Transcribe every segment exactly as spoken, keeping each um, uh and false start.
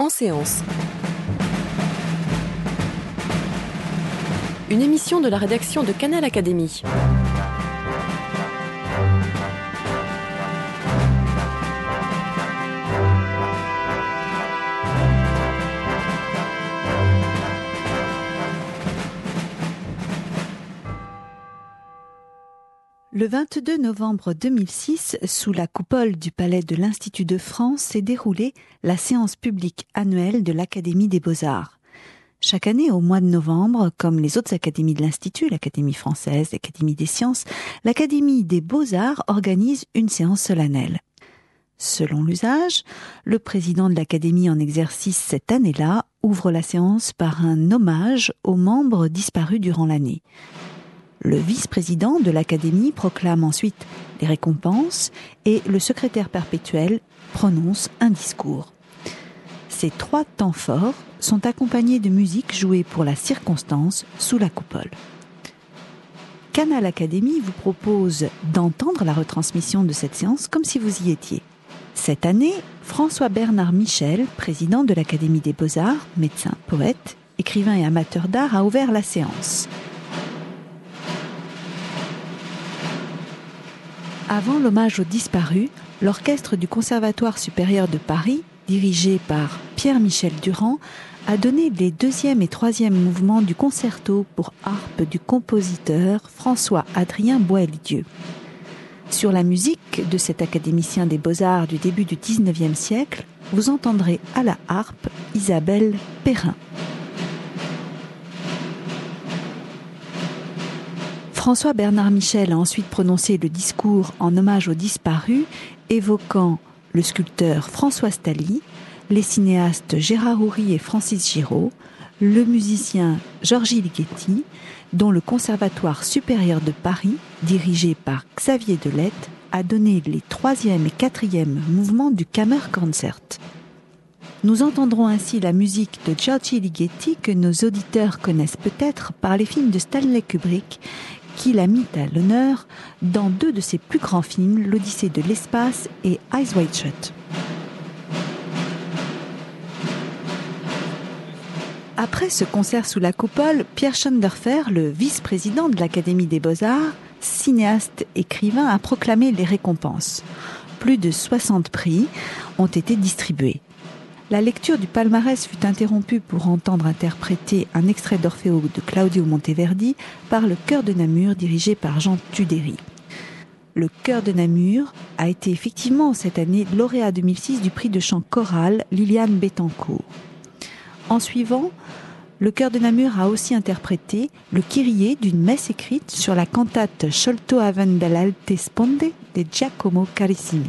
En séance. Une émission de la rédaction de Canal Académie. Le vingt-deux novembre deux mille six, sous la coupole du Palais de l'Institut de France, s'est déroulée la séance publique annuelle de l'Académie des Beaux-Arts. Chaque année, au mois de novembre, comme les autres académies de l'Institut, l'Académie française, l'Académie des sciences, l'Académie des Beaux-Arts organise une séance solennelle. Selon l'usage, le président de l'Académie en exercice cette année-là ouvre la séance par un hommage aux membres disparus durant l'année. Le vice-président de l'Académie proclame ensuite les récompenses et le secrétaire perpétuel prononce un discours. Ces trois temps forts sont accompagnés de musique jouée pour la circonstance sous la coupole. Canal Académie vous propose d'entendre la retransmission de cette séance comme si vous y étiez. Cette année, François-Bernard Michel, président de l'Académie des Beaux-Arts, médecin, poète, écrivain et amateur d'art, a ouvert la séance. Avant l'hommage aux disparus, l'orchestre du Conservatoire supérieur de Paris, dirigé par Pierre-Michel Durand, a donné les deuxième et troisième mouvements du concerto pour harpe du compositeur François-Adrien Boieldieu. Sur la musique de cet académicien des Beaux-Arts du début du dix-neuvième siècle, vous entendrez à la harpe Isabelle Perrin. François-Bernard Michel a ensuite prononcé le discours en hommage aux disparus, évoquant le sculpteur François Staly, les cinéastes Gérard Houry et Francis Giraud, le musicien Giorgi Ligeti, dont le Conservatoire supérieur de Paris, dirigé par Xavier Delette, a donné les troisième et quatrième mouvements du Kammerkonzert. Nous entendrons ainsi la musique de Giorgi Ligeti que nos auditeurs connaissent peut-être par les films de Stanley Kubrick, qu'il a mis à l'honneur dans deux de ses plus grands films, l'Odyssée de l'espace et Eyes Wide Shut. Après ce concert sous la coupole, Pierre Schoendoerfer, le vice-président de l'Académie des Beaux-Arts, cinéaste, écrivain, a proclamé les récompenses. Plus de soixante prix ont été distribués. La lecture du palmarès fut interrompue pour entendre interpréter un extrait d'Orfeo de Claudio Monteverdi par le Chœur de Namur dirigé par Jean Tudéry. Le Chœur de Namur a été effectivement cette année lauréat deux mille six du prix de chant choral Liliane Bettencourt. En suivant, le Chœur de Namur a aussi interprété le Kyrie d'une messe écrite sur la cantate Sciolto Haven dall'alte sponde de Giacomo Carissimi.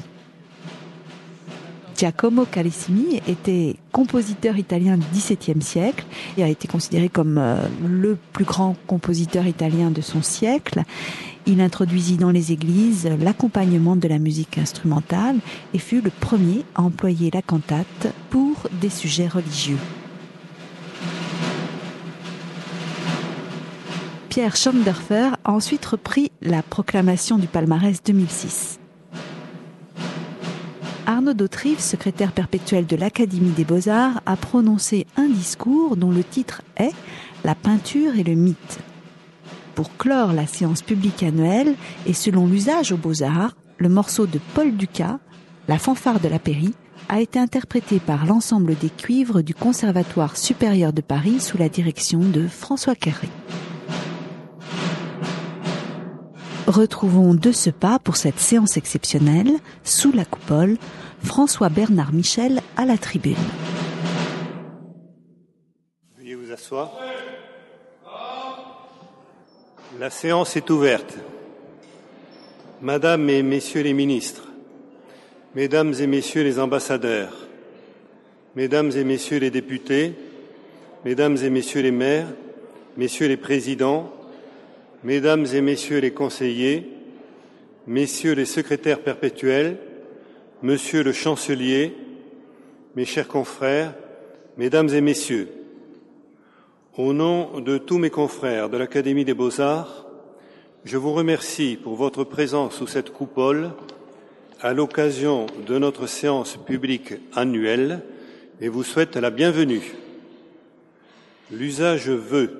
Giacomo Carissimi était compositeur italien du dix-septième siècle et a été considéré comme euh, le plus grand compositeur italien de son siècle. Il introduisit dans les églises l'accompagnement de la musique instrumentale et fut le premier à employer la cantate pour des sujets religieux. Pierre Schoendoerfer a ensuite repris la proclamation du palmarès deux mille six. Arnaud Dautrive, secrétaire perpétuel de l'Académie des Beaux-Arts, a prononcé un discours dont le titre est « La peinture et le mythe ». Pour clore la séance publique annuelle, et selon l'usage aux Beaux-Arts, le morceau de Paul Dukas, La fanfare de la Pairie, a été interprété par l'ensemble des cuivres du Conservatoire supérieur de Paris sous la direction de François Carré. Retrouvons de ce pas, pour cette séance exceptionnelle, sous la coupole, François-Bernard Michel à la tribune. Veuillez vous asseoir. La séance est ouverte. Madame et Messieurs les ministres, Mesdames et Messieurs les ambassadeurs, Mesdames et Messieurs les députés, Mesdames et Messieurs les maires, Messieurs les présidents, Mesdames et Messieurs les conseillers, Messieurs les secrétaires perpétuels, Monsieur le chancelier, mes chers confrères, Mesdames et Messieurs, au nom de tous mes confrères de l'Académie des Beaux-Arts, je vous remercie pour votre présence sous cette coupole à l'occasion de notre séance publique annuelle et vous souhaite la bienvenue. L'usage veut.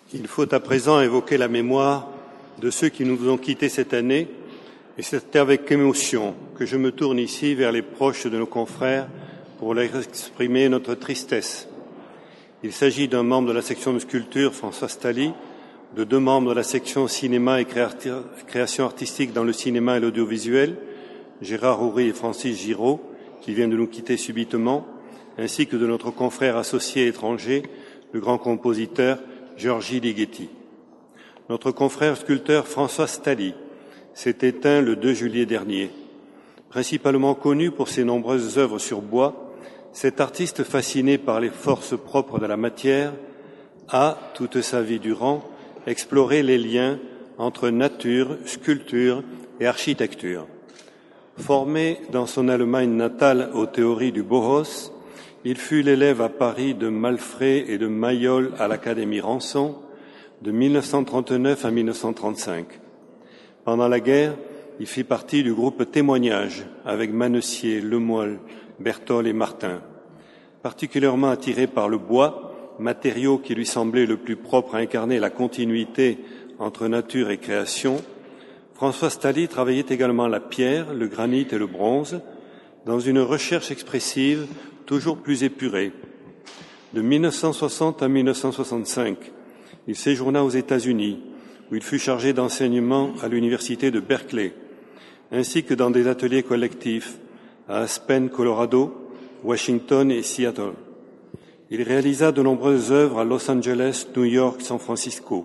Il faut à présent évoquer la mémoire de ceux qui nous ont quittés cette année, et c'est avec émotion que je me tourne ici vers les proches de nos confrères pour leur exprimer notre tristesse. Il s'agit d'un membre de la section de sculpture, François Stally, de deux membres de la section cinéma et création artistique dans le cinéma et l'audiovisuel, Gérard Houry et Francis Giraud, qui viennent de nous quitter subitement, ainsi que de notre confrère associé étranger, le grand compositeur György Ligeti. Notre confrère sculpteur François Stally s'est éteint le deux juillet dernier. Principalement connu pour ses nombreuses œuvres sur bois, cet artiste fasciné par les forces propres de la matière a, toute sa vie durant, exploré les liens entre nature, sculpture et architecture. Formé dans son Allemagne natale aux théories du Bauhaus, il fut l'élève à Paris de Malfray et de Mayol à l'Académie Ranson de mille neuf cent trente-neuf à mille neuf cent trente-cinq. Pendant la guerre, il fit partie du groupe Témoignage avec Manessier, Lemoyle, Berthold et Martin. Particulièrement attiré par le bois, matériau qui lui semblait le plus propre à incarner la continuité entre nature et création, François Stally travaillait également la pierre, le granit et le bronze dans une recherche expressive toujours plus épurée. De mille neuf cent soixante à mille neuf cent soixante-cinq, il séjourna aux États-Unis, où il fut chargé d'enseignement à l'université de Berkeley, ainsi que dans des ateliers collectifs à Aspen, Colorado, Washington et Seattle. Il réalisa de nombreuses œuvres à Los Angeles, New York, San Francisco.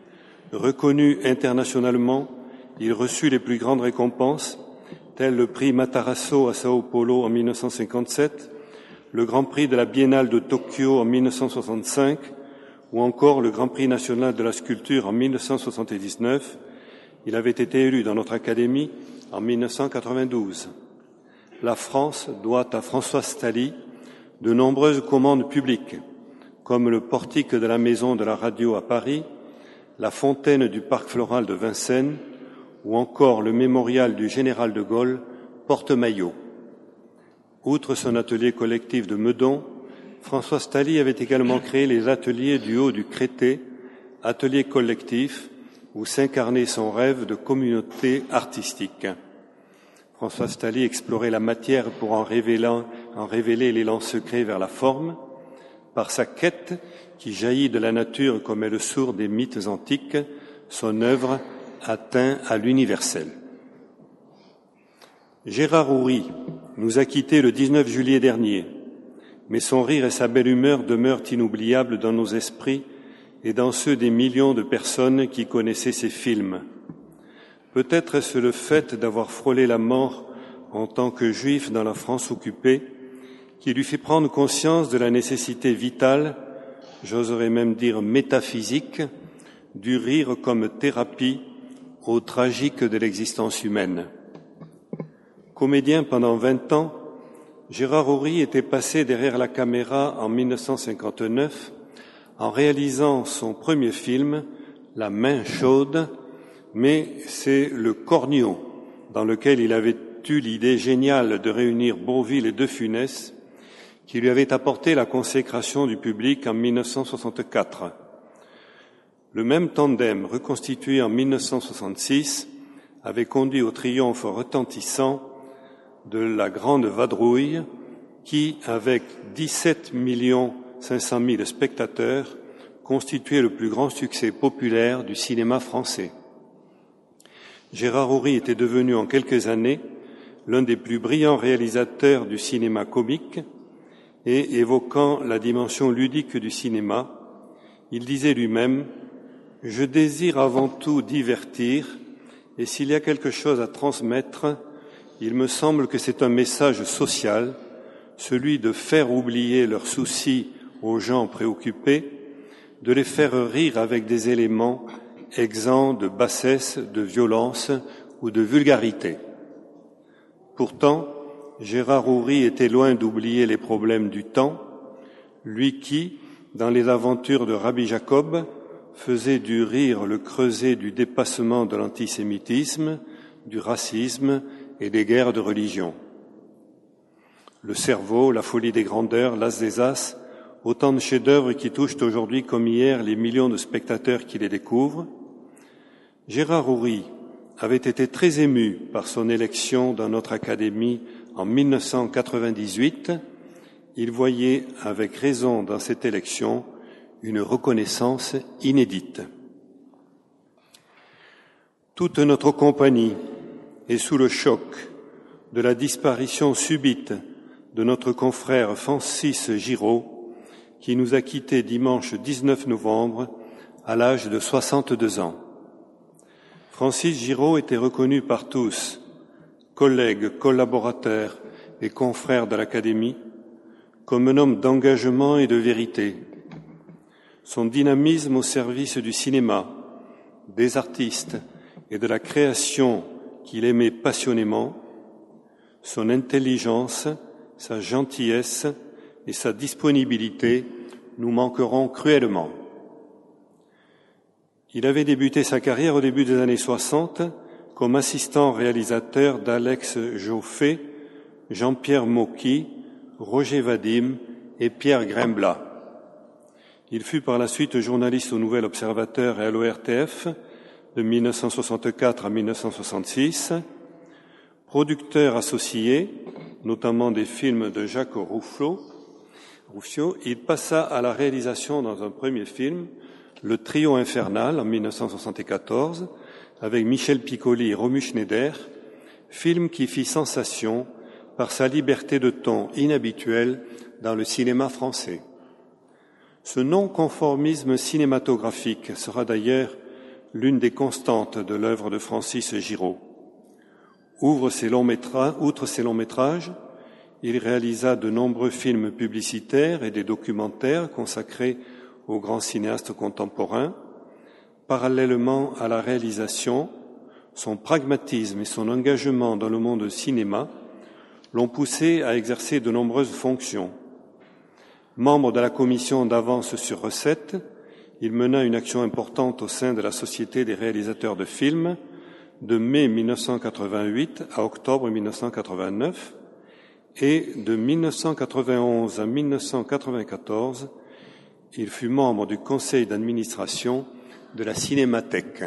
Reconnu internationalement, il reçut les plus grandes récompenses, telles le prix Matarazzo à Sao Paulo en mille neuf cent cinquante-sept, le Grand Prix de la Biennale de Tokyo en mille neuf cent soixante-cinq, ou encore le Grand Prix national de la sculpture en mille neuf cent soixante-dix-neuf. Il avait été élu dans notre Académie en mille neuf cent quatre-vingt-douze. La France doit à François Stally de nombreuses commandes publiques, comme le portique de la Maison de la Radio à Paris, la fontaine du Parc Floral de Vincennes, ou encore le mémorial du Général de Gaulle, Porte-Maillot. Outre son atelier collectif de Meudon, François Stally avait également créé les ateliers du Haut du Crété, ateliers collectifs où s'incarnait son rêve de communauté artistique. François Stally explorait la matière pour en révéler, en révéler l'élan secret vers la forme. Par sa quête, qui jaillit de la nature comme elle sourd des mythes antiques, son œuvre atteint à l'universel. Gérard Houry nous a quittés le dix-neuf juillet dernier, mais son rire et sa belle humeur demeurent inoubliables dans nos esprits et dans ceux des millions de personnes qui connaissaient ses films. Peut-être est-ce le fait d'avoir frôlé la mort en tant que juif dans la France occupée qui lui fait prendre conscience de la nécessité vitale, j'oserais même dire métaphysique, du rire comme thérapie au tragique de l'existence humaine. Comédien pendant vingt ans, Gérard Houry était passé derrière la caméra en mille neuf cent cinquante-neuf en réalisant son premier film, La main chaude, mais c'est le Cornio, dans lequel il avait eu l'idée géniale de réunir Bourvil et De Funès, qui lui avait apporté la consécration du public en mille neuf cent soixante-quatre. Le même tandem, reconstitué en mille neuf cent soixante-six, avait conduit au triomphe retentissant de La Grande Vadrouille, qui, avec dix-sept millions cinq cent mille spectateurs, constituait le plus grand succès populaire du cinéma français. Gérard Houry était devenu en quelques années l'un des plus brillants réalisateurs du cinéma comique et, évoquant la dimension ludique du cinéma, il disait lui-même « Je désire avant tout divertir et s'il y a quelque chose à transmettre, il me semble que c'est un message social, celui de faire oublier leurs soucis aux gens préoccupés, de les faire rire avec des éléments exempts de bassesse, de violence ou de vulgarité. » Pourtant, Gérard Houry était loin d'oublier les problèmes du temps, lui qui, dans les aventures de Rabbi Jacob, faisait du rire le creuset du dépassement de l'antisémitisme, du racisme et des guerres de religion. Le cerveau, la folie des grandeurs, l'as des as autant de chefs-d'œuvre qui touchent aujourd'hui comme hier les millions de spectateurs qui les découvrent. Gérard Houry avait été très ému par son élection dans notre Académie en mille neuf cent quatre-vingt-dix-huit. Il voyait avec raison dans cette élection une reconnaissance inédite. Toute notre compagnie est sous le choc de la disparition subite de notre confrère Francis Giraud, qui nous a quittés dimanche dix-neuf novembre à l'âge de soixante-deux ans. Francis Giraud était reconnu par tous, collègues, collaborateurs et confrères de l'Académie, comme un homme d'engagement et de vérité. Son dynamisme au service du cinéma, des artistes et de la création qu'il aimait passionnément, son intelligence, sa gentillesse et sa disponibilité nous manqueront cruellement. Il avait débuté sa carrière au début des années soixante comme assistant réalisateur d'Alex Joffé, Jean-Pierre Mocky, Roger Vadim et Pierre Grimblat. Il fut par la suite journaliste au Nouvel Observateur et à l'O R T F de mille neuf cent soixante-quatre à mille neuf cent soixante-six, producteur associé, notamment des films de Jacques Roufflot. Rouffio, il passa à la réalisation dans un premier film, Le Trio Infernal, en mille neuf cent soixante-quatorze, avec Michel Piccoli et Romy Schneider, film qui fit sensation par sa liberté de ton inhabituelle dans le cinéma français. Ce non-conformisme cinématographique sera d'ailleurs l'une des constantes de l'œuvre de Francis Giraud. Outre ses longs métrages, outre ses longs métrages, il réalisa de nombreux films publicitaires et des documentaires consacrés aux grands cinéastes contemporains. Parallèlement à la réalisation, son pragmatisme et son engagement dans le monde du cinéma l'ont poussé à exercer de nombreuses fonctions. Membre de la commission d'avance sur recette, il mena une action importante au sein de la Société des réalisateurs de films de mai mille neuf cent quatre-vingt-huit à octobre mille neuf cent quatre-vingt-neuf et de mille neuf cent quatre-vingt-onze à mille neuf cent quatre-vingt-quatorze, il fut membre du conseil d'administration de la Cinémathèque.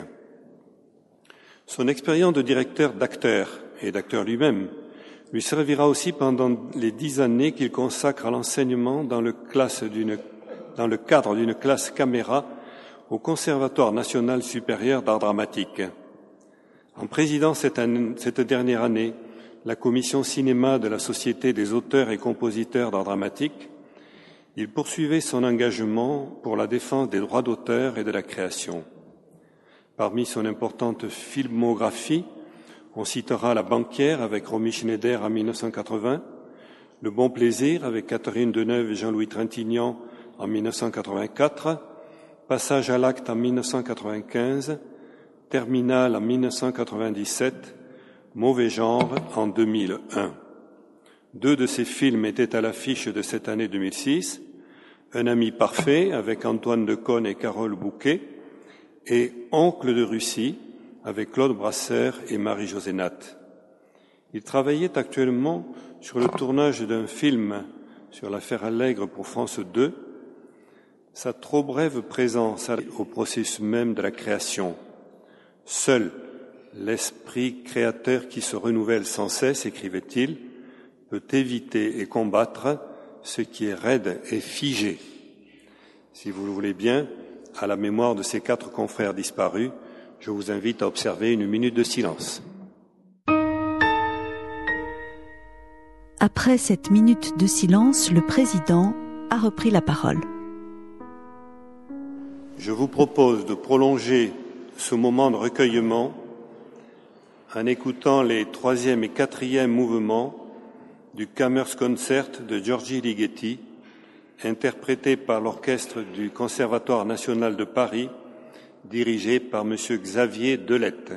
Son expérience de directeur d'acteur et d'acteur lui-même lui servira aussi pendant les dix années qu'il consacre à l'enseignement dans le, classe d'une, dans le cadre d'une classe caméra au Conservatoire national supérieur d'art dramatique. En présidant cette, année, cette dernière année la commission cinéma de la Société des auteurs et compositeurs d'art dramatique, il poursuivait son engagement pour la défense des droits d'auteur et de la création. Parmi son importante filmographie, on citera La Banquière avec Romy Schneider en mille neuf cent quatre-vingts, Le Bon Plaisir avec Catherine Deneuve et Jean-Louis Trintignant en mille neuf cent quatre-vingt-quatre, Passage à l'acte en mille neuf cent quatre-vingt-quinze, Terminal en mille neuf cent quatre-vingt-dix-sept, Mauvais genre en deux mille un. Deux de ces films étaient à l'affiche de cette année deux mille six, Un ami parfait avec Antoine Decaune et Carole Bouquet et Oncle de Russie avec Claude Brasseur et Marie-Josée Natte. Il travaillait actuellement sur le tournage d'un film sur l'affaire Allègre pour France deux. Sa trop brève présence au processus même de la création. Seul l'esprit créateur qui se renouvelle sans cesse, écrivait-il, peut éviter et combattre ce qui est raide et figé. Si vous le voulez bien, à la mémoire de ces quatre confrères disparus, je vous invite à observer une minute de silence. Après cette minute de silence, le président a repris la parole. Je vous propose de prolonger ce moment de recueillement en écoutant les troisième et quatrième mouvements du Kammerskonzert de György Ligeti, interprété par l'orchestre du Conservatoire national de Paris, dirigé par M. Xavier Delette.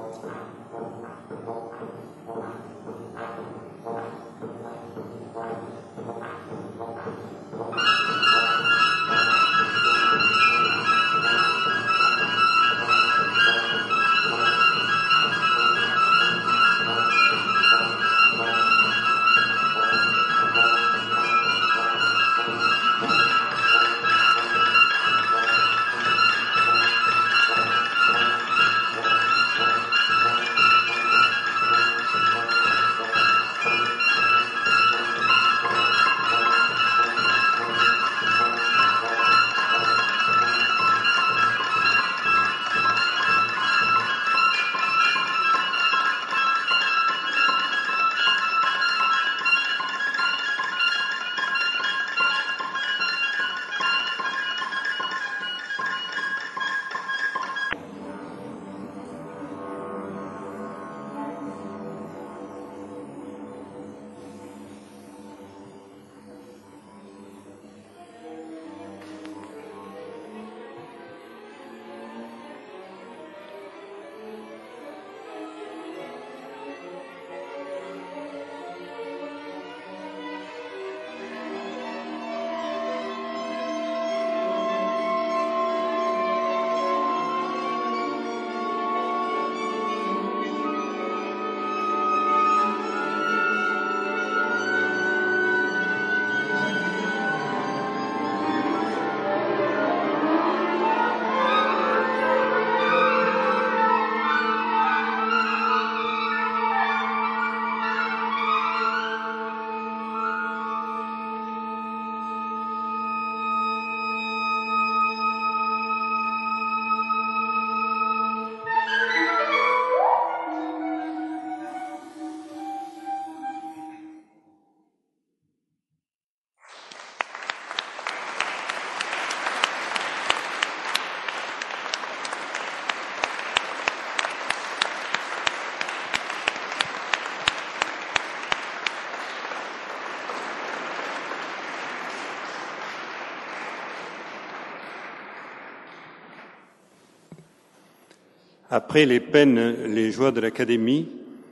Après les peines, les joies de l'Académie,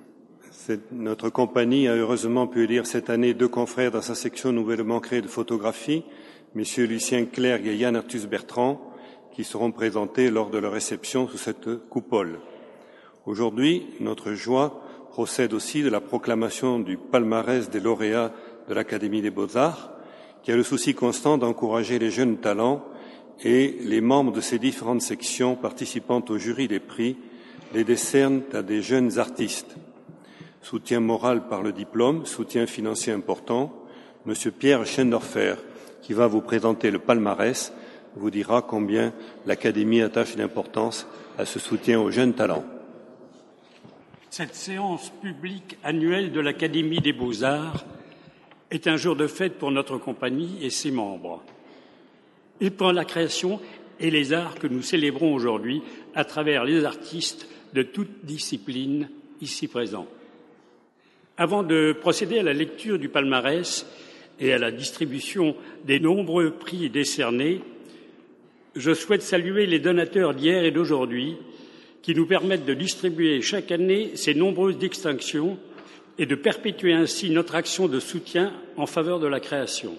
notre compagnie a heureusement pu élire cette année deux confrères dans sa section nouvellement créée de photographie, messieurs Lucien Clergue et Yann Arthus Bertrand, qui seront présentés lors de leur réception sous cette coupole. Aujourd'hui, notre joie procède aussi de la proclamation du palmarès des lauréats de l'Académie des Beaux-Arts, qui a le souci constant d'encourager les jeunes talents et les membres de ces différentes sections participant au jury des prix les décernent à des jeunes artistes. Soutien moral par le diplôme, soutien financier important. Monsieur Pierre Schendorfer, qui va vous présenter le palmarès, vous dira combien l'Académie attache une importance à ce soutien aux jeunes talents. Cette séance publique annuelle de l'Académie des Beaux-Arts est un jour de fête pour notre compagnie et ses membres, et pour la création et les arts que nous célébrons aujourd'hui à travers les artistes de toutes disciplines ici présents. Avant de procéder à la lecture du palmarès et à la distribution des nombreux prix décernés, je souhaite saluer les donateurs d'hier et d'aujourd'hui qui nous permettent de distribuer chaque année ces nombreuses distinctions et de perpétuer ainsi notre action de soutien en faveur de la création.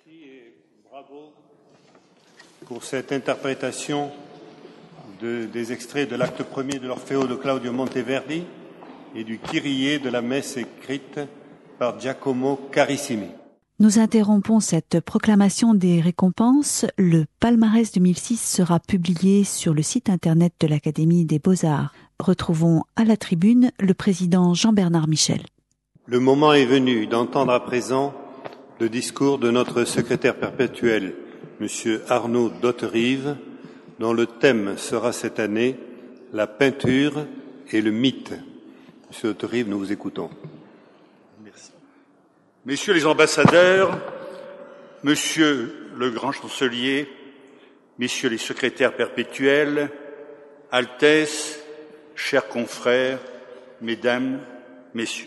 Merci et bravo pour cette interprétation de, des extraits de l'acte premier de l'Orfeo de Claudio Monteverdi et du Kyrie de la messe écrite par Giacomo Carissimi. Nous interrompons cette proclamation des récompenses. Le palmarès deux mille six sera publié sur le site internet de l'Académie des Beaux-Arts. Retrouvons à la tribune le président Jean-Bernard Michel. Le moment est venu d'entendre à présent le discours de notre secrétaire perpétuel, Monsieur Arnaud Dotterive, dont le thème sera cette année la peinture et le mythe. Monsieur Dotterive, nous vous écoutons. Merci. Messieurs les ambassadeurs, Monsieur le grand chancelier, Messieurs les secrétaires perpétuels, Altesse, chers confrères, Mesdames, Messieurs.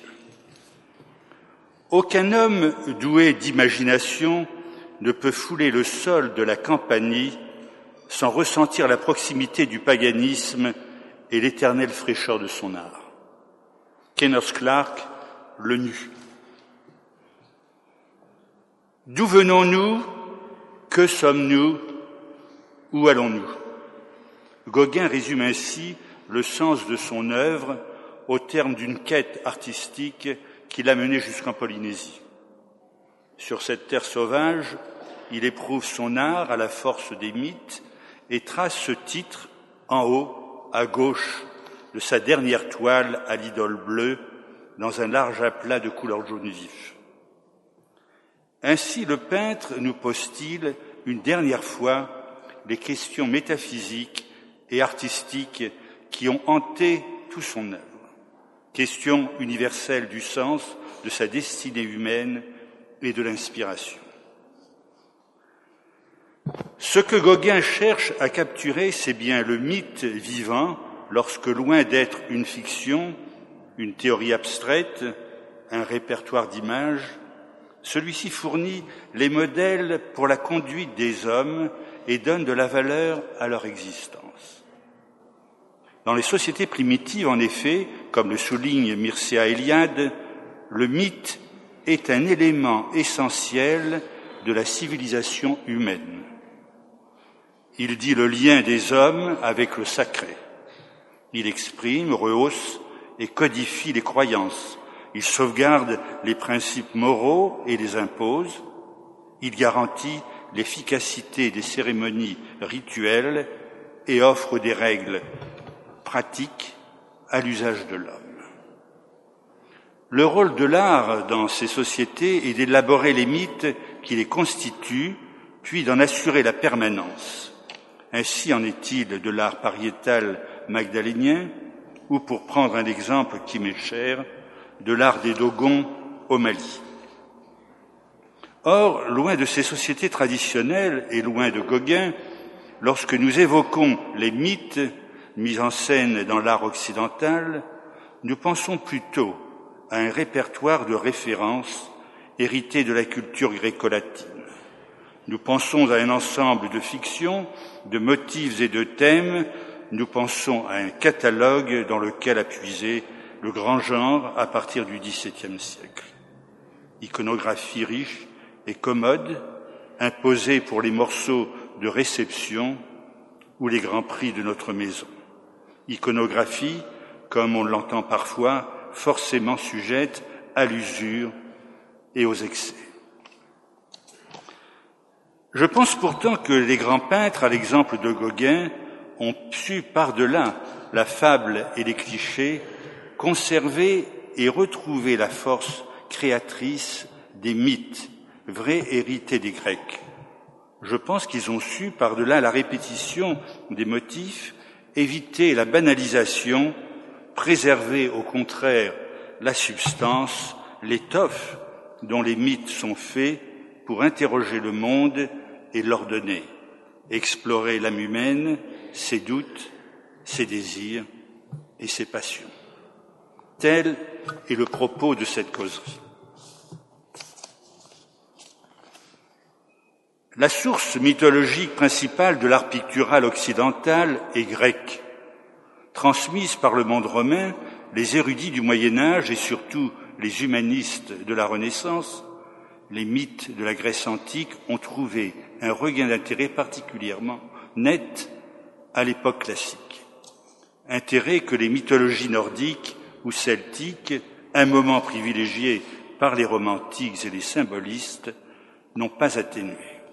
Aucun homme doué d'imagination ne peut fouler le sol de la Campanie sans ressentir la proximité du paganisme et l'éternelle fraîcheur de son art. Kenneth Clark, Le Nu. D'où venons-nous? Que sommes-nous? Où allons-nous? Gauguin résume ainsi le sens de son œuvre au terme d'une quête artistique qui l'a mené jusqu'en Polynésie. Sur cette terre sauvage, il éprouve son art à la force des mythes et trace ce titre en haut, à gauche, de sa dernière toile à l'idole bleue, dans un large aplat de couleur jaune vif. Ainsi, le peintre nous pose-t-il une dernière fois les questions métaphysiques et artistiques qui ont hanté tout son œuvre. Question universelle du sens, de sa destinée humaine et de l'inspiration. Ce que Gauguin cherche à capturer, c'est bien le mythe vivant, lorsque, loin d'être une fiction, une théorie abstraite, un répertoire d'images, celui-ci fournit les modèles pour la conduite des hommes et donne de la valeur à leur existence. Dans les sociétés primitives, en effet, comme le souligne Mircea Eliade, le mythe est un élément essentiel de la civilisation humaine. Il dit le lien des hommes avec le sacré. Il exprime, rehausse et codifie les croyances. Il sauvegarde les principes moraux et les impose. Il garantit l'efficacité des cérémonies rituelles et offre des règles pratiques à l'usage de l'homme. Le rôle de l'art dans ces sociétés est d'élaborer les mythes qui les constituent, puis d'en assurer la permanence. Ainsi en est-il de l'art pariétal magdalénien, ou pour prendre un exemple qui m'est cher, de l'art des Dogons au Mali. Or, loin de ces sociétés traditionnelles et loin de Gauguin, lorsque nous évoquons les mythes mis en scène dans l'art occidental, nous pensons plutôt à un répertoire de références hérité de la culture gréco-latine. Nous pensons à un ensemble de fictions, de motifs et de thèmes, nous pensons à un catalogue dans lequel a puisé le grand genre à partir du dix-septième siècle. Iconographie riche et commode, imposée pour les morceaux de réception ou les grands prix de notre maison. Iconographie, comme on l'entend parfois, forcément sujette à l'usure et aux excès. Je pense pourtant que les grands peintres, à l'exemple de Gauguin, ont su par-delà la fable et les clichés, conserver et retrouver la force créatrice des mythes, vrais hérités des Grecs. Je pense qu'ils ont su, par-delà la répétition des motifs, éviter la banalisation, préserver au contraire la substance, l'étoffe dont les mythes sont faits pour interroger le monde et l'ordonner, explorer l'âme humaine, ses doutes, ses désirs et ses passions. Tel est le propos de cette causerie. La source mythologique principale de l'art pictural occidental est grecque. Transmise par le monde romain, les érudits du Moyen Âge et surtout les humanistes de la Renaissance les mythes de la Grèce antique ont trouvé un regain d'intérêt particulièrement net à l'époque classique. Intérêt que les mythologies nordiques ou celtiques, un moment privilégié par les romantiques et les symbolistes, n'ont pas atténué.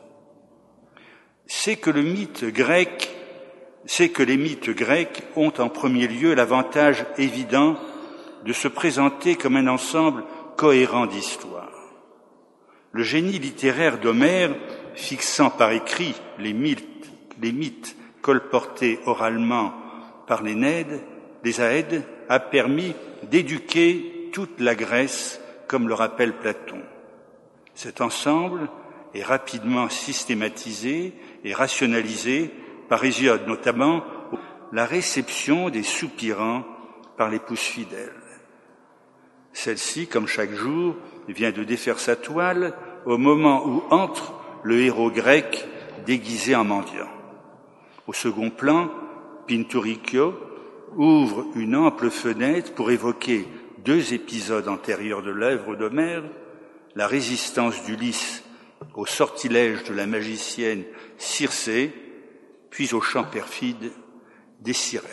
C'est que le mythe grec, c'est que les mythes grecs ont en premier lieu l'avantage évident de se présenter comme un ensemble cohérent d'histoires. Le génie littéraire d'Homère, fixant par écrit les mythes, les mythes colportés oralement par l'Énéide, les Aèdes, a permis d'éduquer toute la Grèce, comme le rappelle Platon. Cet ensemble est rapidement systématisé et rationalisé par Hésiode, notamment la réception des soupirants par l'épouse fidèle. Celle-ci, comme chaque jour, vient de défaire sa toile au moment où entre le héros grec déguisé en mendiant. Au second plan, Pinturicchio ouvre une ample fenêtre pour évoquer deux épisodes antérieurs de l'œuvre d'Homère, la résistance d'Ulysse au sortilège de la magicienne Circé, puis au chant perfide des sirènes.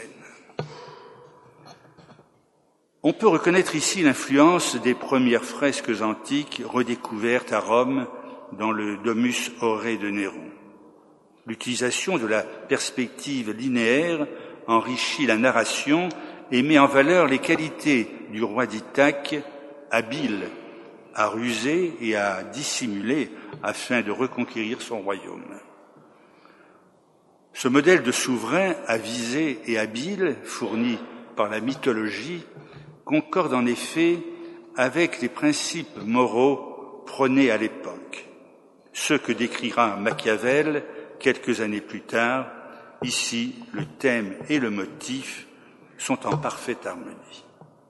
On peut reconnaître ici l'influence des premières fresques antiques redécouvertes à Rome dans le Domus Aurea de Néron. L'utilisation de la perspective linéaire enrichit la narration et met en valeur les qualités du roi d'Ithaque, habile à ruser et à dissimuler afin de reconquérir son royaume. Ce modèle de souverain avisé et habile, fourni par la mythologie, concorde en effet avec les principes moraux prônés à l'époque, ceux que décrira Machiavel quelques années plus tard. Ici, le thème et le motif sont en parfaite harmonie.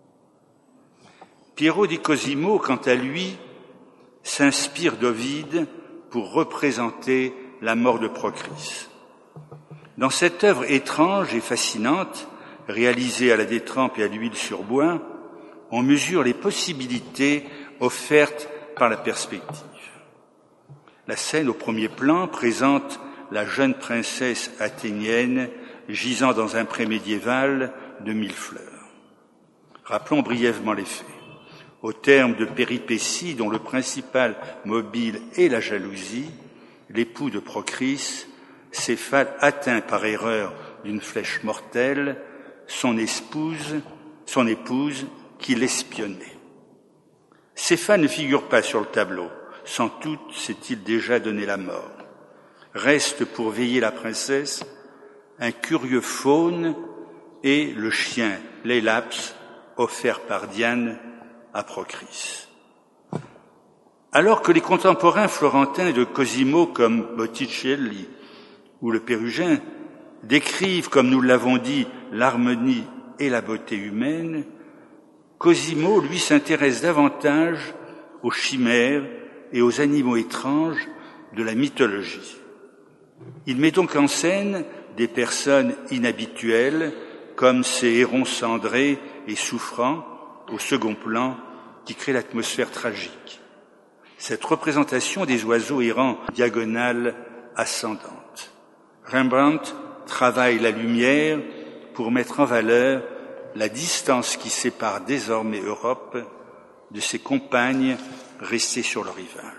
Piero di Cosimo, quant à lui, s'inspire d'Ovide pour représenter la mort de Procris. Dans cette œuvre étrange et fascinante, réalisée à la détrempe et à l'huile sur bois, on mesure les possibilités offertes par la perspective. La scène au premier plan présente la jeune princesse athénienne gisant dans un pré médiéval de mille fleurs. Rappelons brièvement les faits. Au terme de péripéties dont le principal mobile est la jalousie, l'époux de Procris, Céphale, atteint par erreur d'une flèche mortelle, son épouse, son épouse qui l'espionnait. Céphale ne figure pas sur le tableau, sans doute s'est-il déjà donné la mort. Reste pour veiller la princesse un curieux faune et le chien Lélaps, offert par Diane à Procris. Alors que les contemporains florentins de Cosimo comme Botticelli ou le Pérugin décrivent, comme nous l'avons dit, l'harmonie et la beauté humaine, Cosimo, lui, s'intéresse davantage aux chimères et aux animaux étranges de la mythologie. Il met donc en scène des personnes inhabituelles, comme ces hérons cendrés et souffrants, au second plan, qui créent l'atmosphère tragique. Cette représentation des oiseaux errant diagonale ascendante. Rembrandt travaille la lumière pour mettre en valeur la distance qui sépare désormais Europe de ses compagnes restées sur le rivage.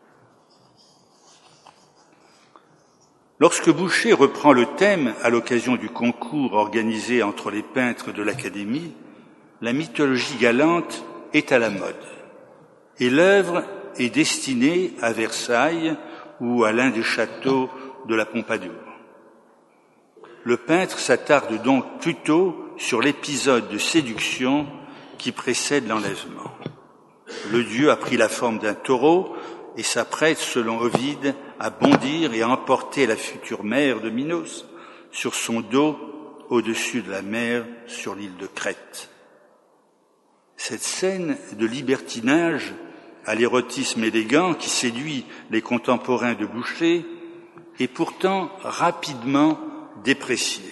Lorsque Boucher reprend le thème à l'occasion du concours organisé entre les peintres de l'Académie, la mythologie galante est à la mode et l'œuvre est destinée à Versailles ou à l'un des châteaux de la Pompadour. Le peintre s'attarde donc plutôt sur l'épisode de séduction qui précède l'enlèvement. Le dieu a pris la forme d'un taureau et s'apprête, selon Ovide, à bondir et à emporter la future mère de Minos sur son dos au-dessus de la mer sur l'île de Crète. Cette scène de libertinage à l'érotisme élégant qui séduit les contemporains de Boucher est pourtant rapidement dépréciée.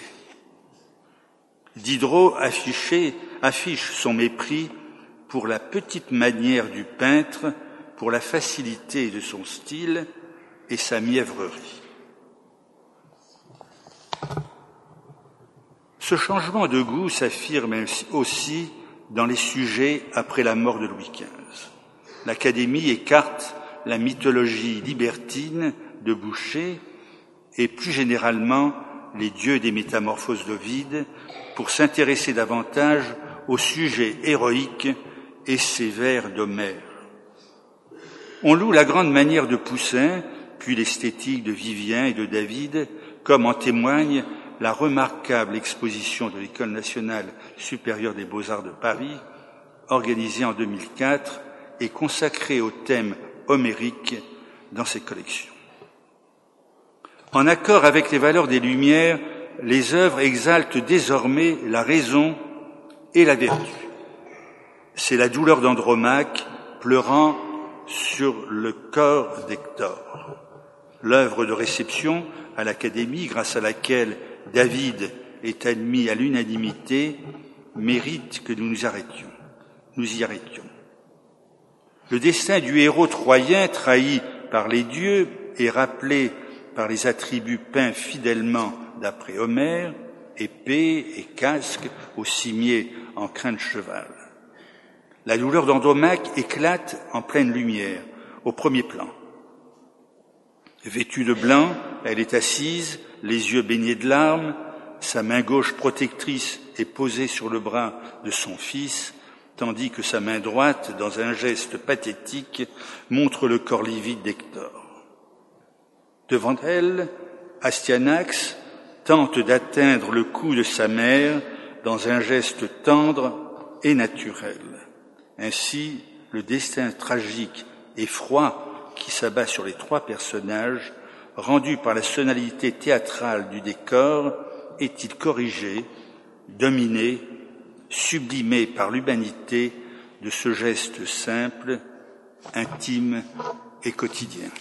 Diderot affichait, affiche son mépris pour la petite manière du peintre pour la facilité de son style et sa mièvrerie. Ce changement de goût s'affirme aussi dans les sujets après la mort de Louis quinze. L'Académie écarte la mythologie libertine de Boucher et plus généralement les dieux des métamorphoses d'Ovide pour s'intéresser davantage aux sujets héroïques et sévères d'Homère. On loue la grande manière de Poussin, puis l'esthétique de Vivien et de David, comme en témoigne la remarquable exposition de l'École nationale supérieure des beaux-arts de Paris, organisée en deux mille quatre et consacrée au thème homérique dans ses collections. En accord avec les valeurs des Lumières, les œuvres exaltent désormais la raison et la vertu. C'est la douleur d'Andromaque pleurant sur le corps d'Hector, l'œuvre de réception à l'Académie grâce à laquelle David est admis à l'unanimité, mérite que nous nous arrêtions, nous y arrêtions. Le destin du héros troyen trahi par les dieux est rappelé par les attributs peints fidèlement d'après Homère, épée et casque au cimier en crin de cheval. La douleur d'Andromaque éclate en pleine lumière, au premier plan. Vêtue de blanc, elle est assise, les yeux baignés de larmes, sa main gauche protectrice est posée sur le bras de son fils, tandis que sa main droite, dans un geste pathétique, montre le corps livide d'Hector. Devant elle, Astyanax tente d'atteindre le cou de sa mère dans un geste tendre et naturel. Ainsi, le destin tragique et froid qui s'abat sur les trois personnages, rendu par la sonalité théâtrale du décor, est-il corrigé, dominé, sublimé par l'humanité de ce geste simple, intime et quotidien.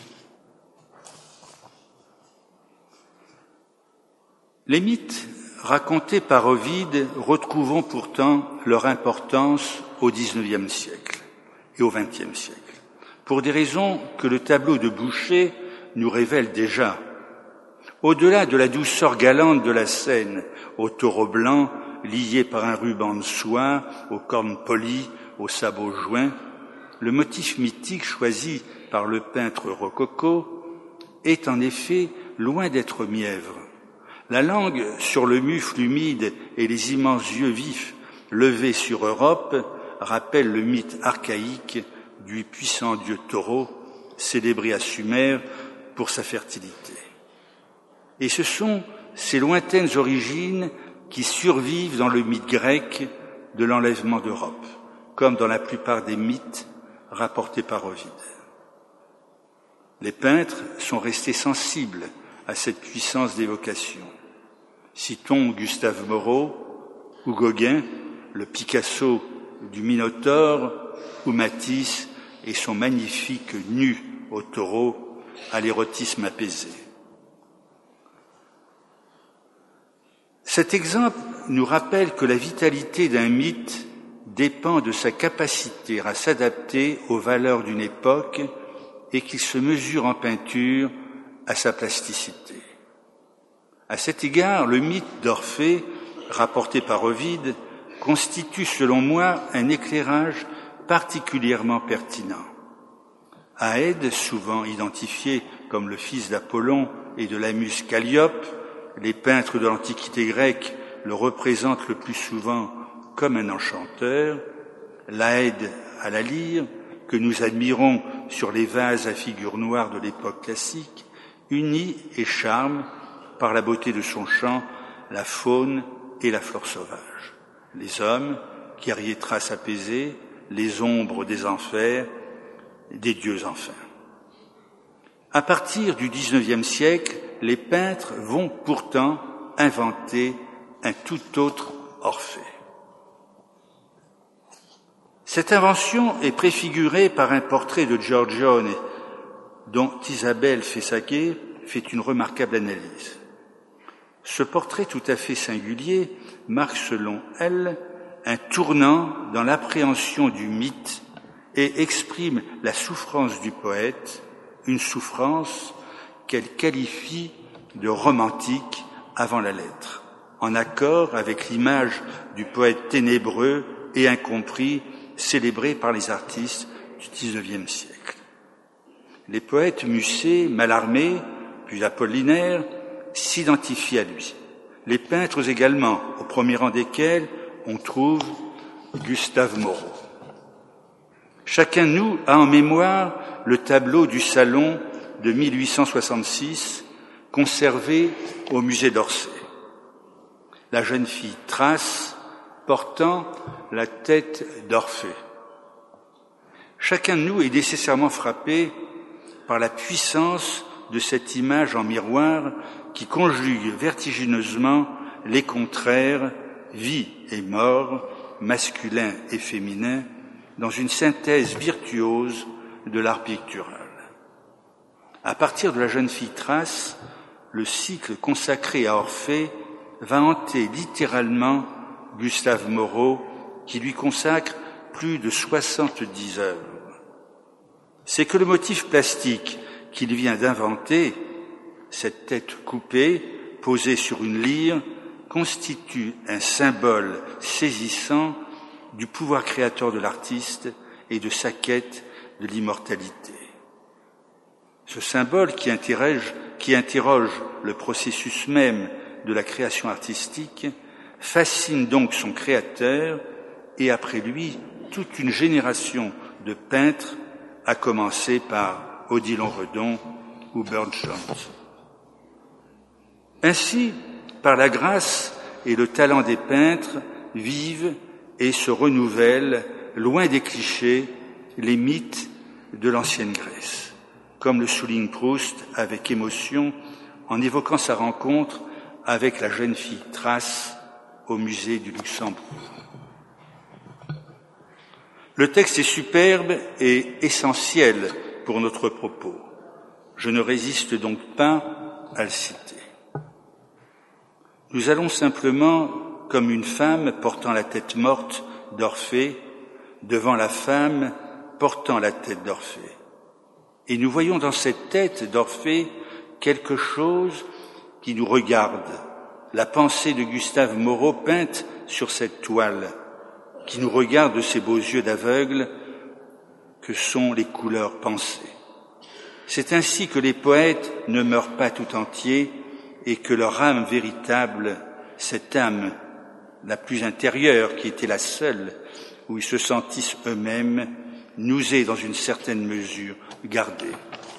Les mythes racontés par Ovide retrouvons pourtant leur importance au dix-neuvième siècle et au vingtième siècle, pour des raisons que le tableau de Boucher nous révèle déjà. Au-delà de la douceur galante de la scène, au taureau blanc, lié par un ruban de soie, aux cornes polies, aux sabots joints, le motif mythique choisi par le peintre rococo est en effet loin d'être mièvre. La langue sur le mufle humide et les immenses yeux vifs levés sur Europe rappellent le mythe archaïque du puissant dieu taureau, célébré à Sumer pour sa fertilité. Et ce sont ces lointaines origines qui survivent dans le mythe grec de l'enlèvement d'Europe, comme dans la plupart des mythes rapportés par Ovide. Les peintres sont restés sensibles à cette puissance d'évocation. Citons Gustave Moreau ou Gauguin, le Picasso du Minotaure, ou Matisse et son magnifique nu au taureau à l'érotisme apaisé. Cet exemple nous rappelle que la vitalité d'un mythe dépend de sa capacité à s'adapter aux valeurs d'une époque et qu'il se mesure en peinture à sa plasticité. À cet égard, le mythe d'Orphée, rapporté par Ovide, constitue selon moi un éclairage particulièrement pertinent. Aède, souvent identifié comme le fils d'Apollon et de la muse Calliope, les peintres de l'Antiquité grecque le représentent le plus souvent comme un enchanteur, l'Aède à la lyre, que nous admirons sur les vases à figures noires de l'époque classique, unit et charme par la beauté de son chant la faune et la flore sauvage. Les hommes, guerriers traces apaisés, les ombres des enfers, des dieux enfin. À partir du dix-neuvième siècle, les peintres vont pourtant inventer un tout autre Orphée. Cette invention est préfigurée par un portrait de Giorgione dont Isabelle Fessaguet fait une remarquable analyse. Ce portrait tout à fait singulier marque, selon elle, un tournant dans l'appréhension du mythe et exprime la souffrance du poète, une souffrance qu'elle qualifie de romantique avant la lettre, en accord avec l'image du poète ténébreux et incompris célébré par les artistes du dix-neuvième siècle. Les poètes Musset, Mallarmé, puis Apollinaire s'identifient à lui. Les peintres également, au premier rang desquels on trouve Gustave Moreau. Chacun de nous a en mémoire le tableau du Salon de mille huit cent soixante-six, conservé au musée d'Orsay. La jeune fille Thrace portant la tête d'Orphée. Chacun de nous est nécessairement frappé par la puissance de cette image en miroir qui conjugue vertigineusement les contraires, vie et mort, masculin et féminin, dans une synthèse virtuose de l'art pictural. À partir de la jeune fille Thrace, le cycle consacré à Orphée va hanter littéralement Gustave Moreau, qui lui consacre plus de soixante-dix œuvres. C'est que le motif plastique qu'il vient d'inventer, cette tête coupée, posée sur une lyre, constitue un symbole saisissant du pouvoir créateur de l'artiste et de sa quête de l'immortalité. Ce symbole qui interroge, qui interroge le processus même de la création artistique fascine donc son créateur et après lui toute une génération de peintres, à commencer par Odilon Redon ou Burne Jones. Ainsi, par la grâce et le talent des peintres, vivent et se renouvellent, loin des clichés, les mythes de l'ancienne Grèce, comme le souligne Proust avec émotion en évoquant sa rencontre avec la jeune fille Thrace au musée du Luxembourg. Le texte est superbe et essentiel pour notre propos. Je ne résiste donc pas à le citer. Nous allons simplement, comme une femme portant la tête morte d'Orphée, devant la femme portant la tête d'Orphée. Et nous voyons dans cette tête d'Orphée quelque chose qui nous regarde, la pensée de Gustave Moreau peinte sur cette toile, qui nous regarde de ses beaux yeux d'aveugle que sont les couleurs pensées. C'est ainsi que les poètes ne meurent pas tout entiers et que leur âme véritable, cette âme la plus intérieure qui était la seule où ils se sentissent eux-mêmes, nous est dans une certaine mesure gardée.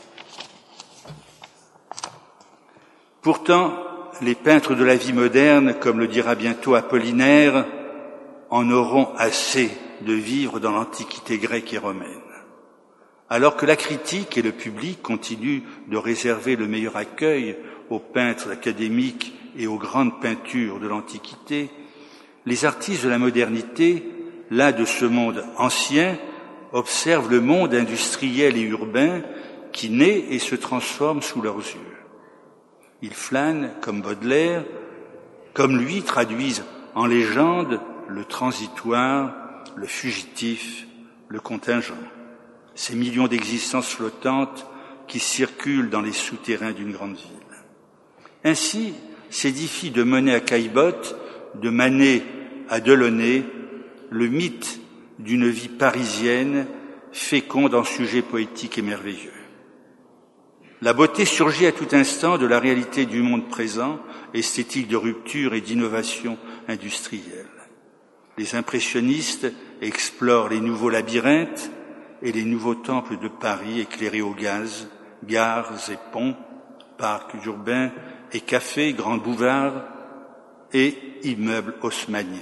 Pourtant, les peintres de la vie moderne, comme le dira bientôt Apollinaire, en auront assez de vivre dans l'Antiquité grecque et romaine. Alors que la critique et le public continuent de réserver le meilleur accueil aux peintres académiques et aux grandes peintures de l'Antiquité, les artistes de la modernité, là de ce monde ancien, observent le monde industriel et urbain qui naît et se transforme sous leurs yeux. Ils flânent, comme Baudelaire, comme lui traduisent en légende le transitoire, le fugitif, le contingent. Ces millions d'existences flottantes qui circulent dans les souterrains d'une grande ville. Ainsi s'édifie de Monet à Caillebotte, de Manet à Delaunay, le mythe d'une vie parisienne féconde en sujets poétiques et merveilleux. La beauté surgit à tout instant de la réalité du monde présent, esthétique de rupture et d'innovation industrielle. Les impressionnistes explorent les nouveaux labyrinthes et les nouveaux temples de Paris éclairés au gaz, gares et ponts, parcs urbains et cafés, grands boulevards et immeubles haussmanniens.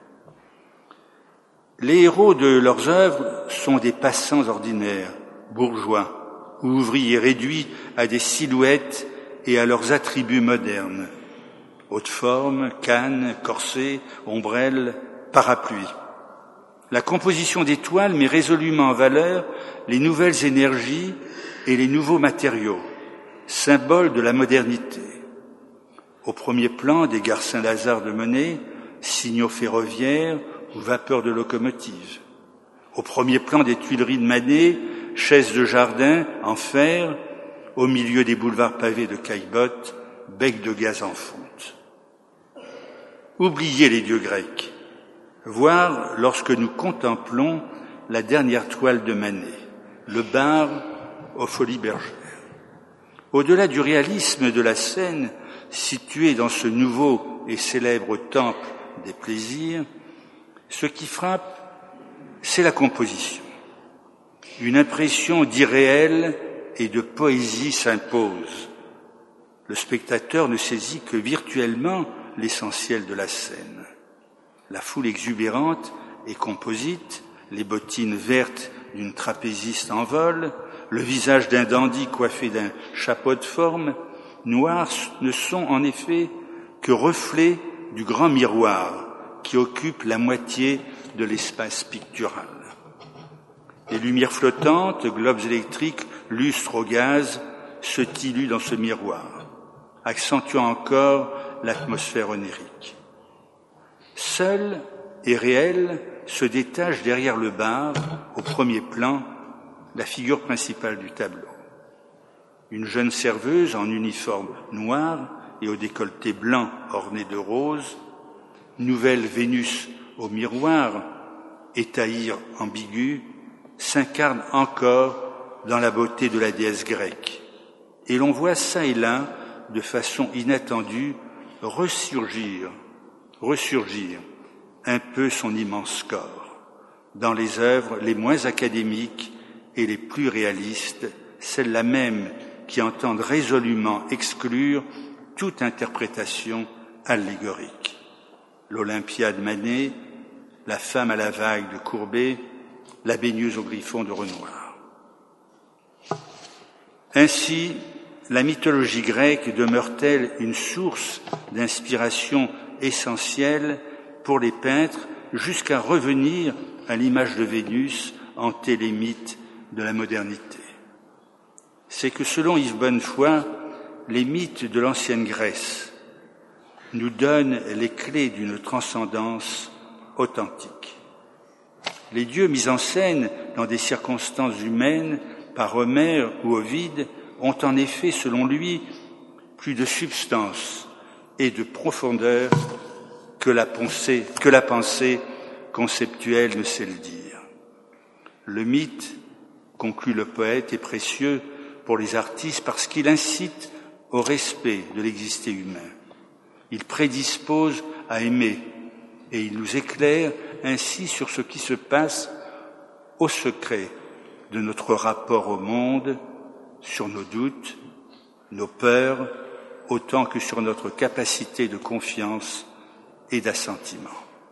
Les héros de leurs œuvres sont des passants ordinaires, bourgeois, ou ouvriers réduits à des silhouettes et à leurs attributs modernes. Haute forme, canne, corset, ombrelle, parapluie. La composition des toiles met résolument en valeur les nouvelles énergies et les nouveaux matériaux, symboles de la modernité. Au premier plan, des gares Saint-Lazare de Monet, signaux ferroviaires ou vapeurs de locomotives. Au premier plan des Tuileries de Manet, chaises de jardin en fer, au milieu des boulevards pavés de caillebottes, becs de gaz en fonte. Oubliez les dieux grecs, voire lorsque nous contemplons la dernière toile de Manet, le bar aux Folies Bergères. Au-delà du réalisme de la scène, située dans ce nouveau et célèbre temple des plaisirs, ce qui frappe, c'est la composition. Une impression d'irréel et de poésie s'impose. Le spectateur ne saisit que virtuellement l'essentiel de la scène. La foule exubérante et composite, les bottines vertes d'une trapéziste en vol, le visage d'un dandy coiffé d'un chapeau de forme noir ne sont en effet que reflets du grand miroir qui occupe la moitié de l'espace pictural. Les lumières flottantes, globes électriques, lustres au gaz, se diluent dans ce miroir, accentuant encore l'atmosphère onirique. Seul et réel se détache derrière le bar, au premier plan, la figure principale du tableau. Une jeune serveuse en uniforme noir et au décolleté blanc orné de rose, nouvelle Vénus au miroir, étaïr ambigu, s'incarne encore dans la beauté de la déesse grecque. Et l'on voit çà et là, de façon inattendue, ressurgir, ressurgir un peu son immense corps, dans les œuvres les moins académiques et les plus réalistes, celles-là même qui entendent résolument exclure toute interprétation allégorique. L'Olympia de Manet, la femme à la vague de Courbet, la baigneuse au griffon de Renoir. Ainsi, la mythologie grecque demeure-t-elle une source d'inspiration essentielle pour les peintres jusqu'à revenir à l'image de Vénus hantée les mythes de la modernité. C'est que selon Yves Bonnefoy, les mythes de l'ancienne Grèce nous donnent les clés d'une transcendance authentique. Les dieux mis en scène dans des circonstances humaines par Homère ou Ovide ont en effet, selon lui, plus de substance et de profondeur que la pensée, que la pensée conceptuelle ne sait le dire. Le mythe, conclut le poète, est précieux pour les artistes parce qu'il incite au respect de l'existé humain. Il prédispose à aimer et il nous éclaire ainsi sur ce qui se passe au secret de notre rapport au monde, sur nos doutes, nos peurs, autant que sur notre capacité de confiance et d'assentiment.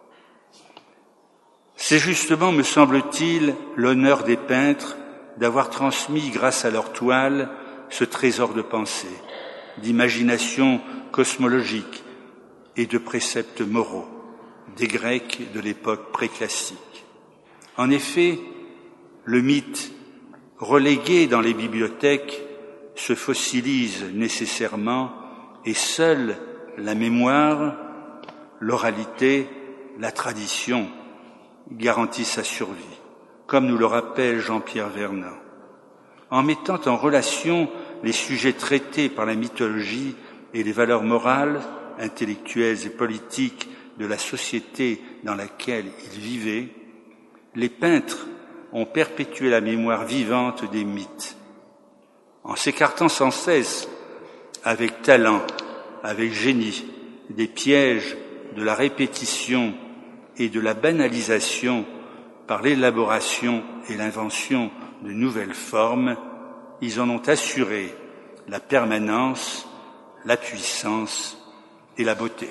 C'est justement, me semble-t-il, l'honneur des peintres d'avoir transmis, grâce à leur toile, ce trésor de pensée, d'imagination cosmologique et de préceptes moraux des Grecs de l'époque préclassique. En effet, le mythe, relégué dans les bibliothèques, se fossilise nécessairement et seule la mémoire, l'oralité, la tradition garantissent sa survie, comme nous le rappelle Jean-Pierre Vernant. En mettant en relation les sujets traités par la mythologie et les valeurs morales, intellectuelles et politiques de la société dans laquelle ils vivaient, les peintres ont perpétué la mémoire vivante des mythes. En s'écartant sans cesse, avec talent, avec génie, des pièges de la répétition et de la banalisation par l'élaboration et l'invention de nouvelles formes, ils en ont assuré la permanence, la puissance et la beauté.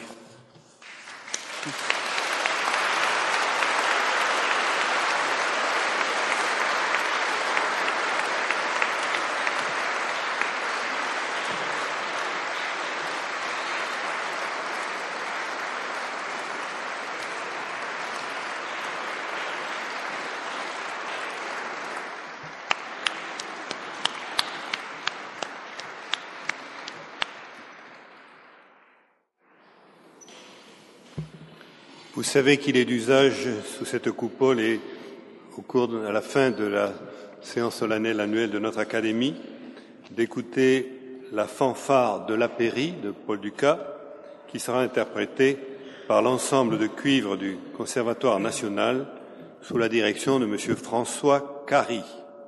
Vous savez qu'il est d'usage sous cette coupole et au cours de, à la fin de la séance solennelle annuelle de notre Académie, d'écouter la fanfare de l'apéry de Paul Dukas, qui sera interprétée par l'ensemble de cuivre du Conservatoire national sous la direction de M. François Carry.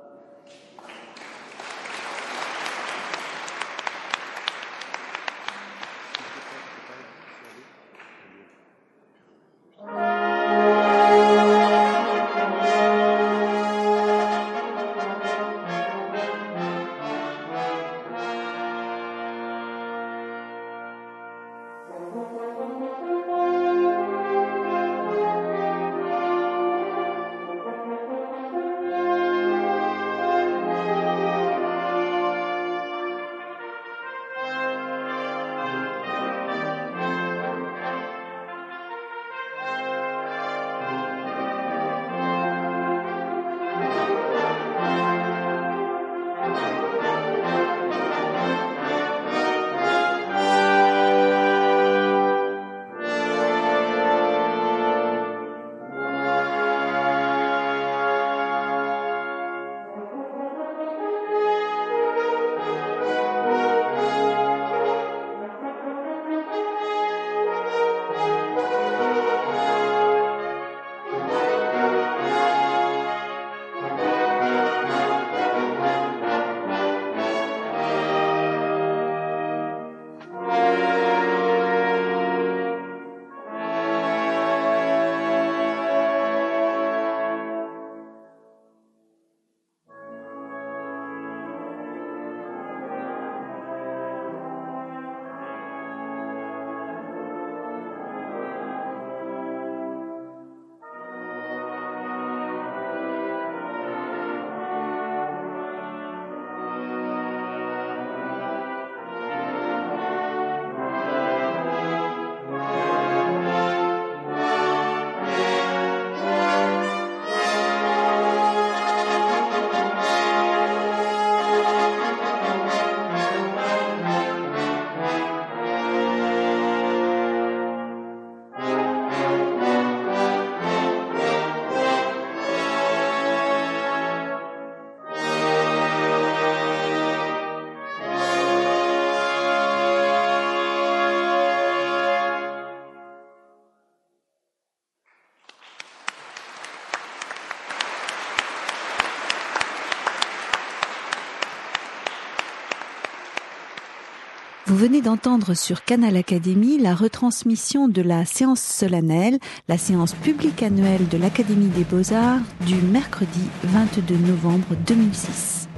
Vous venez d'entendre sur Canal Académie la retransmission de la séance solennelle, la séance publique annuelle de l'Académie des Beaux-Arts du mercredi vingt-deux novembre deux mille six.